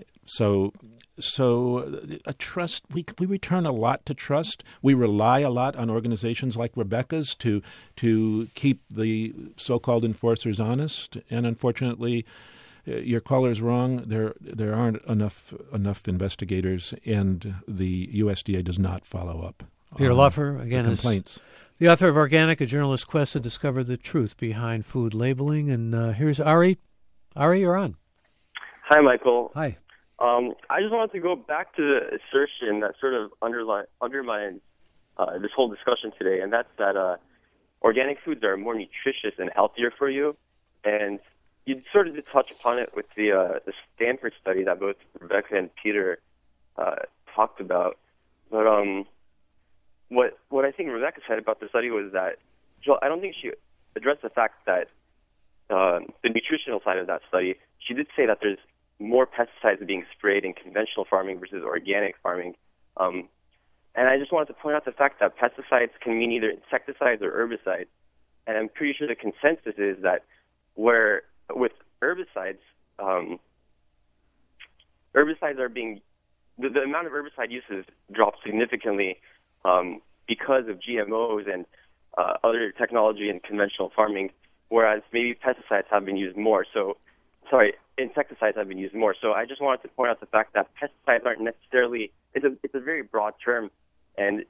So. So a trust, we we return a lot to trust. We rely a lot on organizations like Rebecca's to to keep the so-called enforcers honest. And unfortunately, your caller is wrong. There there aren't enough enough investigators, and the U S D A does not follow up. Peter Luffer, again, complaints. Is the author of Organic, a journalist's quest to discover the truth behind food labeling. And uh, here's Ari. Ari, you're on. Hi, Michael. Hi. Um, I just wanted to go back to the assertion that sort of underline, undermines uh, this whole discussion today, and that's that uh, organic foods are more nutritious and healthier for you. And you sort of did touch upon it with the uh, the Stanford study that both Rebecca and Peter uh, talked about. But um, what what I think Rebecca said about the study was that, Joel, I don't think she addressed the fact that uh, the nutritional side of that study, she did say that there's more pesticides being sprayed in conventional farming versus organic farming. Um, and I just wanted to point out the fact that pesticides can mean either insecticides or herbicides. And I'm pretty sure the consensus is that where with herbicides, um, herbicides are being, the, the amount of herbicide uses dropped significantly um, because of G M Os and uh, other technology in conventional farming, whereas maybe pesticides have been used more. So, sorry, insecticides have been used more. So I just wanted to point out the fact that pesticides aren't necessarily, it's a, it's a very broad term, and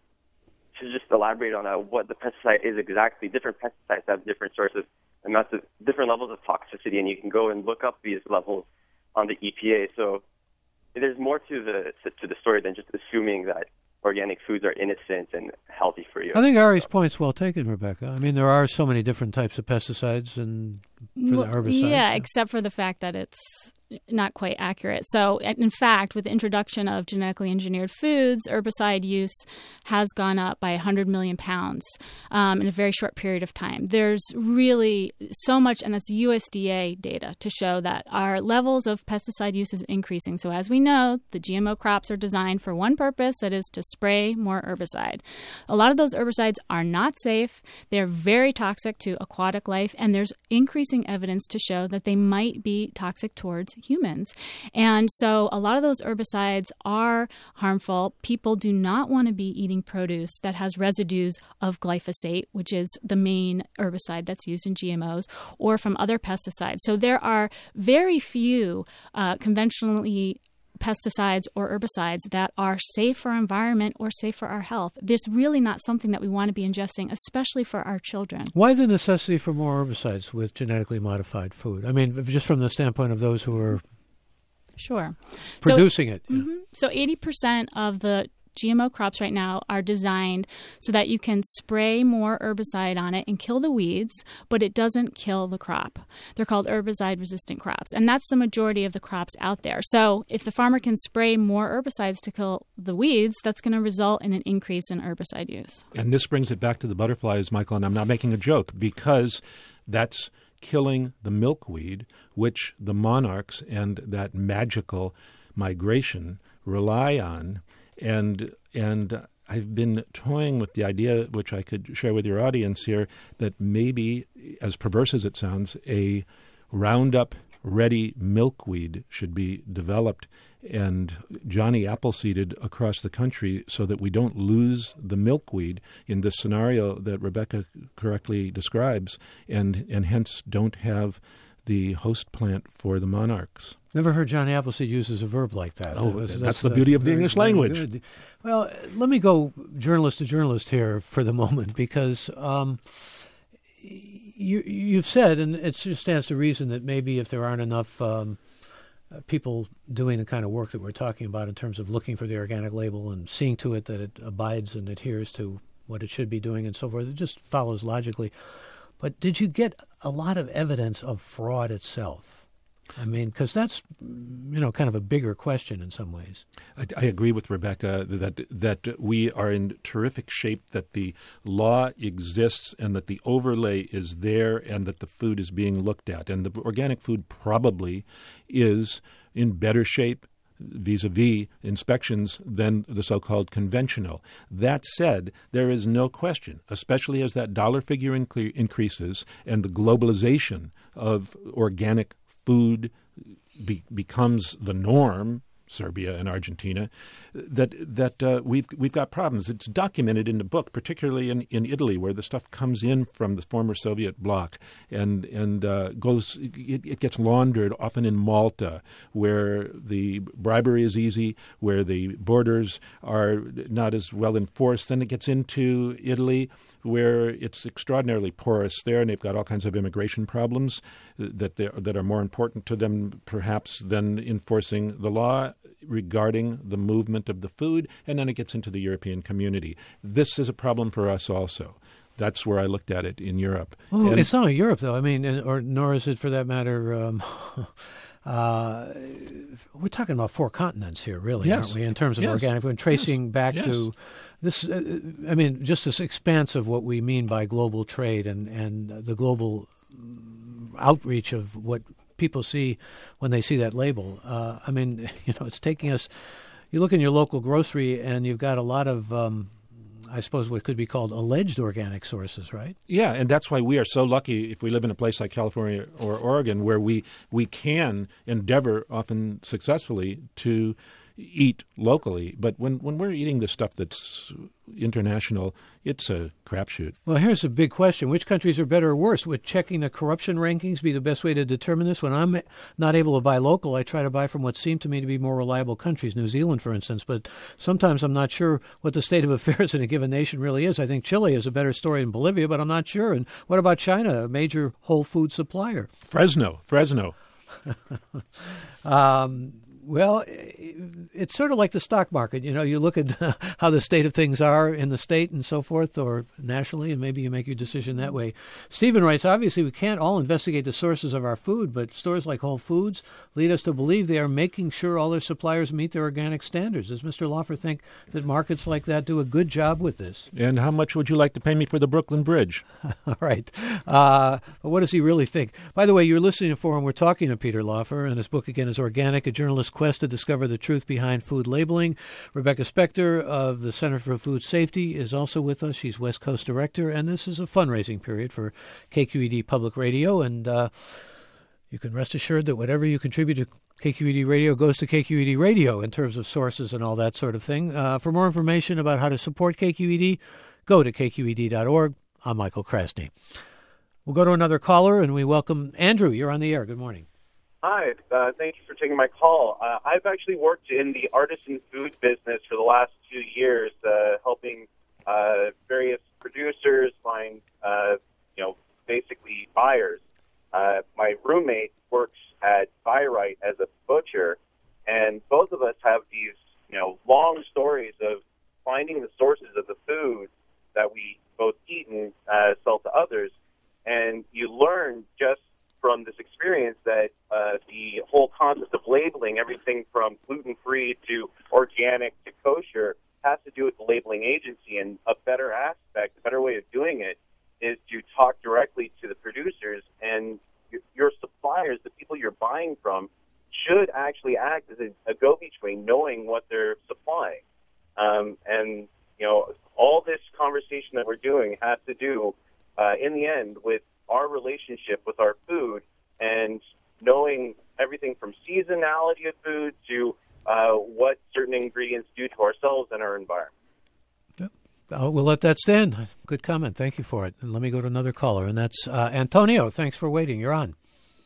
to just elaborate on uh, what the pesticide is exactly, different pesticides have different sources, amounts of different levels of toxicity, and you can go and look up these levels on the E P A. So there's more to the to the story than just assuming that organic foods are innocent and healthy for you. I think Ari's point's well taken, Rebecca. I mean, there are so many different types of pesticides and for well, the herbicides. Yeah, yeah, except for the fact that it's not quite accurate. So, in fact, with the introduction of genetically engineered foods, herbicide use has gone up by one hundred million pounds um, in a very short period of time. There's really so much, and that's U S D A data, to show that our levels of pesticide use is increasing. So, as we know, the G M O crops are designed for one purpose, that is to spray more herbicide. A lot of those herbicides are not safe. They're very toxic to aquatic life, and there's increasing evidence to show that they might be toxic towards humans. And so a lot of those herbicides are harmful. People do not want to be eating produce that has residues of glyphosate, which is the main herbicide that's used in G M Os, or from other pesticides. So there are very few uh, conventionally pesticides or herbicides that are safe for our environment or safe for our health. There's really not something that we want to be ingesting, especially for our children. Why the necessity for more herbicides with genetically modified food? I mean, just from the standpoint of those who are sure producing so, it. Yeah. Mm-hmm. So eighty percent of the G M O crops right now are designed so that you can spray more herbicide on it and kill the weeds, but it doesn't kill the crop. They're called herbicide-resistant crops, and that's the majority of the crops out there. So if the farmer can spray more herbicides to kill the weeds, that's going to result in an increase in herbicide use. And this brings it back to the butterflies, Michael, and I'm not making a joke, because that's killing the milkweed, which the monarchs and that magical migration rely on. And and I've been toying with the idea, which I could share with your audience here, that maybe, as perverse as it sounds, a Roundup-ready milkweed should be developed and Johnny Appleseeded across the country so that we don't lose the milkweed in this scenario that Rebecca correctly describes, and, and hence don't have the host plant for the monarchs. Never heard Johnny Appleseed use as a verb like that. Oh, that was, that's, that's the beauty of the English language. Good. Well, let me go journalist to journalist here for the moment, because um, you, you've said, and it just stands to reason, that maybe if there aren't enough um, people doing the kind of work that we're talking about in terms of looking for the organic label and seeing to it that it abides and adheres to what it should be doing and so forth, it just follows logically. But did you get a lot of evidence of fraud itself? I mean, because that's, you know, kind of a bigger question in some ways. I, I agree with Rebecca that that we are in terrific shape, that the law exists and that the overlay is there and that the food is being looked at. And the organic food probably is in better shape vis-a-vis inspections than the so-called conventional. That said, there is no question, especially as that dollar figure incre- increases and the globalization of organic food be- becomes the norm, Serbia and Argentina, that that uh, we've we've got problems. It's documented in the book, particularly in, in Italy, where the stuff comes in from the former Soviet bloc and and uh, goes. It, it gets laundered often in Malta, where the bribery is easy, where the borders are not as well enforced. Then it gets into Italy, where it's extraordinarily porous there, and they've got all kinds of immigration problems that that are more important to them, perhaps, than enforcing the law regarding the movement of the food, and then it gets into the European community. This is a problem for us also. That's where I looked at it in Europe. Oh, and it's not Europe, though. I mean, or nor is it, for that matter, um, uh, we're talking about four continents here, really, yes. aren't we, in terms of yes. organic food, and tracing yes. back yes. to this, uh, I mean, just this expanse of what we mean by global trade and, and the global outreach of what people see when they see that label. Uh, I mean, you know, it's taking us. You look in your local grocery, and you've got a lot of, um, I suppose, what could be called alleged organic sources, right? Yeah, and that's why we are so lucky if we live in a place like California or Oregon, where we we can endeavor, often successfully, to eat locally. But when, when we're eating the stuff that's international, it's a crapshoot. Well, here's a big question. Which countries are better or worse? Would checking the corruption rankings be the best way to determine this? When I'm not able to buy local, I try to buy from what seem to me to be more reliable countries, New Zealand, for instance. But sometimes I'm not sure what the state of affairs in a given nation really is. I think Chile is a better story than Bolivia, but I'm not sure. And what about China, a major whole food supplier? Fresno, Fresno. um Well, it's sort of like the stock market. You know, you look at how the state of things are in the state and so forth, or nationally, and maybe you make your decision that way. Stephen writes, obviously, we can't all investigate the sources of our food, but stores like Whole Foods lead us to believe they are making sure all their suppliers meet their organic standards. Does Mister Laufer think that markets like that do a good job with this? And how much would you like to pay me for the Brooklyn Bridge? All right. Uh, what does he really think? By the way, you're listening to Forum. We're talking to Peter Laufer, and his book, again, is Organic, A Journalist's Quest to Discover the Truth Behind Food Labeling. Rebecca Spector of the Center for Food Safety is also with us. She's West Coast Director, and this is a fundraising period for K Q E D Public Radio, and uh, you can rest assured that whatever you contribute to K Q E D Radio goes to K Q E D Radio in terms of sources and all that sort of thing. Uh, for more information about how to support K Q E D, go to K Q E D dot org. I'm Michael Krasny. We'll go to another caller, and we welcome Andrew. You're on the air. Good morning. Hi, uh, thank you for taking my call. Uh, I've actually worked in the artisan food business for the last two years, uh, helping uh, various producers find, uh, you know, basically buyers. Uh, my roommate works at Bi-Rite as a butcher, and both of us have these, you know, long stories of finding the sources of the food that we both eat and uh, sell to others. And you learn just from this experience that uh, the whole concept of labeling, everything from gluten-free to organic to kosher, has to do with the labeling agency. And a better aspect, a better way of doing it, is to talk directly to the producers, and your suppliers, the people you're buying from, should actually act as a, a go-between, knowing what they're supplying. Um, and, you know, all this conversation that we're doing has to do, uh, in the end, with our relationship with our food and knowing everything from seasonality of food to uh, what certain ingredients do to ourselves and our environment. Yep. Uh, we'll let that stand. Good comment. Thank you for it. And let me go to another caller, and that's uh, Antonio. Thanks for waiting. You're on.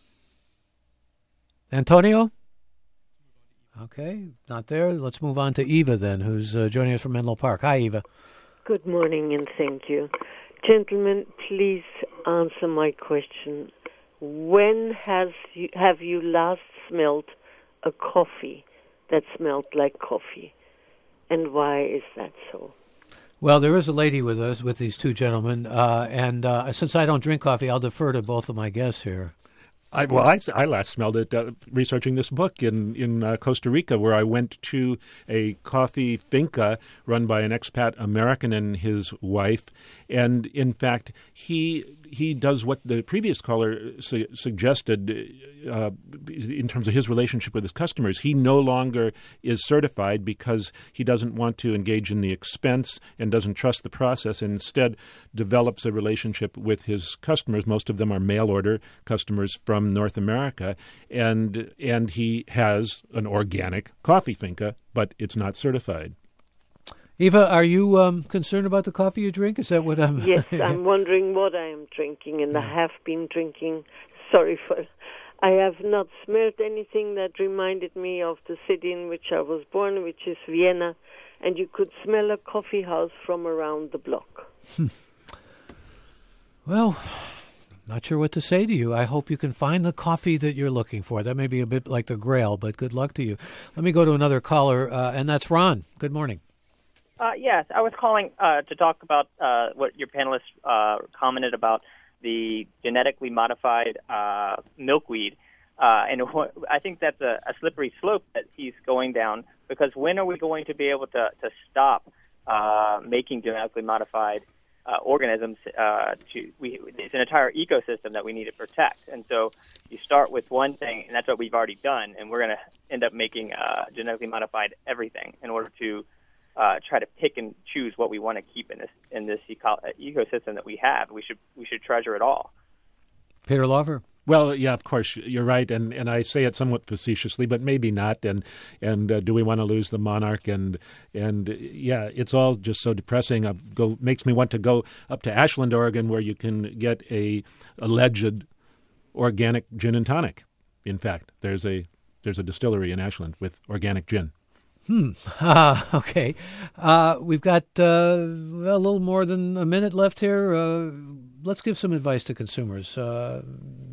Antonio? Okay, not there. Let's move on to Eva then, who's uh, joining us from Menlo Park. Hi, Eva. Good morning, and thank you. Gentlemen, please answer my question. When has you, have you last smelled a coffee that smelled like coffee, and why is that so? Well, there is a lady with us, with these two gentlemen, uh, and uh, since I don't drink coffee, I'll defer to both of my guests here. I, well, I, I last smelled it uh, researching this book in, in uh, Costa Rica, where I went to a coffee finca run by an expat American and his wife. And, in fact, he he does what the previous caller su- suggested uh, in terms of his relationship with his customers. He no longer is certified because he doesn't want to engage in the expense and doesn't trust the process, and instead develops a relationship with his customers. Most of them are mail-order customers from North America, and and he has an organic coffee finca, but it's not certified. Eva, are you um, concerned about the coffee you drink? Is that what I'm... Yes, I'm wondering what I am drinking, and I have been drinking, sorry for... I have not smelled anything that reminded me of the city in which I was born, which is Vienna, and you could smell a coffee house from around the block. Well, not sure what to say to you. I hope you can find the coffee that you're looking for. That may be a bit like the Grail, but good luck to you. Let me go to another caller, uh, and that's Ron. Good morning. Uh, yes, I was calling uh, to talk about uh, what your panelists uh, commented about the genetically modified uh, milkweed. Uh, and wh- I think that's a, a slippery slope that he's going down, because when are we going to be able to, to stop uh, making genetically modified uh, organisms. Uh, to we, it's an entire ecosystem that we need to protect. And so you start with one thing, and that's what we've already done. And we're going to end up making uh, genetically modified everything in order to uh, try to pick and choose what we want to keep in this in this eco- ecosystem that we have. We should we should treasure it all. Peter Lawver. Well, yeah, of course, you're right, and, and I say it somewhat facetiously, but maybe not. And and uh, do we want to lose the monarch? And and uh, yeah, it's all just so depressing. I go makes me want to go up to Ashland, Oregon, where you can get a alleged organic gin and tonic. In fact, there's a there's a distillery in Ashland with organic gin. Hmm. Uh, okay. Uh, we've got uh, a little more than a minute left here. Uh, let's give some advice to consumers. Uh,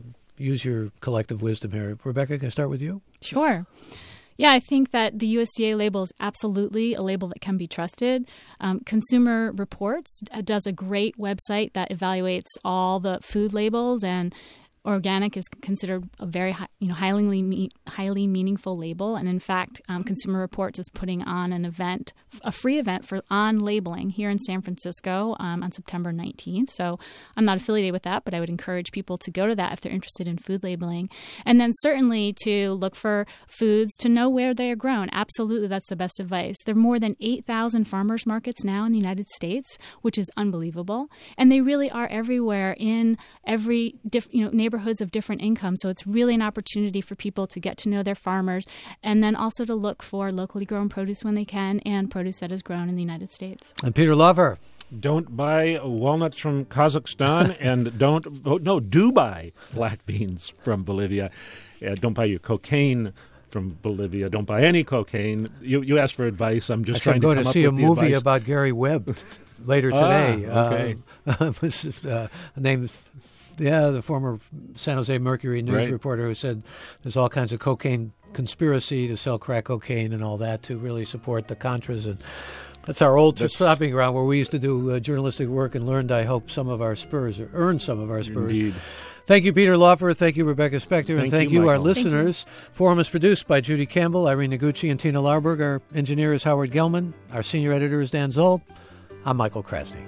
use your collective wisdom here. Rebecca, can I start with you? Sure. Yeah, I think that the U S D A label is absolutely a label that can be trusted. Um, Consumer Reports does a great website that evaluates all the food labels, and organic is considered a very high, you know, highly me- highly meaningful label. And in fact, um, Consumer Reports is putting on an event, a free event for on labeling here in San Francisco um, on September nineteenth. So I'm not affiliated with that, but I would encourage people to go to that if they're interested in food labeling. And then certainly to look for foods, to know where they are grown. Absolutely, that's the best advice. There are more than eight thousand farmers markets now in the United States, which is unbelievable. And they really are everywhere in every diff- you know neighborhood. neighborhoods of different incomes. So it's really an opportunity for people to get to know their farmers, and then also to look for locally grown produce when they can, and produce that is grown in the United States. And Peter Lawver. Don't buy walnuts from Kazakhstan, and don't, oh, no, do buy black beans from Bolivia. Uh, don't buy your cocaine from Bolivia. Don't buy any cocaine. You you asked for advice. I'm just Actually, trying I'm to going come to up see a with the movie advice. about Gary Webb later Ah, today. okay. Uh, was, uh, named, yeah, the former San Jose Mercury news Right. reporter who said there's all kinds of cocaine conspiracy to sell crack cocaine and all that to really support the Contras. And that's our old That's- stopping ground where we used to do uh, journalistic work and learned, I hope, some of our spurs, or earned some of our spurs. Indeed. Thank you, Peter Lawver. Thank you, Rebecca Spector. And Thank thank you, you, our Michael. listeners. Forum is produced by Judy Campbell, Irene Noguchi, and Tina Larberg. Our engineer is Howard Gelman. Our senior editor is Dan Zoll. I'm Michael Krasny.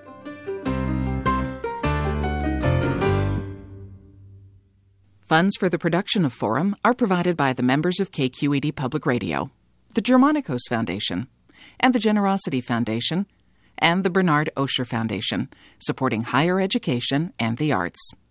Funds for the production of Forum are provided by the members of K Q E D Public Radio, the Germanicos Foundation, and the Generosity Foundation, and the Bernard Osher Foundation, supporting higher education and the arts.